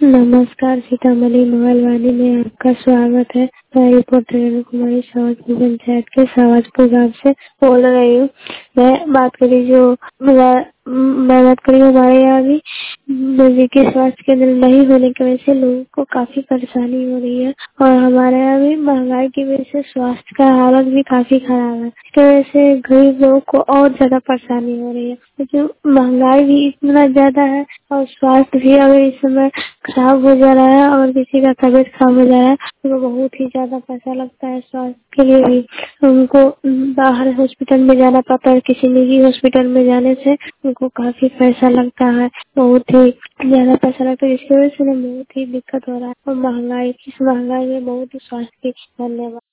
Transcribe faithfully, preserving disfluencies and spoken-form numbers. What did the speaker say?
नमस्कार, सीतामढ़ी मंगलवानी में आपका स्वागत है। मैं रिपोर्टर रेणु कुमारी सावजपुर पंचायत के सावजपुर गांव से बोल रही हूँ। मैं बात करी जो मैं मैं बात करी हमारे यहाँ भी नजदीकी स्वास्थ्य केंद्र नहीं होने की वजह से लोगों को काफी परेशानी हो रही है और हमारे यहाँ भी महंगाई की वजह से स्वास्थ्य का हालत भी काफी खराब है। इसकी वजह से गरीब लोगों को और ज्यादा परेशानी हो रही है क्योंकि महंगाई भी इतना ज्यादा है और स्वास्थ्य भी अगर इस समय खराब हो जा रहा है और किसी का तबीयत खराब हो जा रहा है तो बहुत ही ज्यादा पैसा लगता है। स्वास्थ्य के लिए भी उनको बाहर हॉस्पिटल में जाना पड़ता है। किसी निजी हॉस्पिटल में जाने से उनको काफी पैसा लगता है, बहुत ही ज्यादा पैसा लगता है, जिसकी वजह से उन्हें बहुत ही दिक्कत हो रहा है और महंगाई इस महंगाई में बहुत ही स्वास्थ्य की धन्यवाद।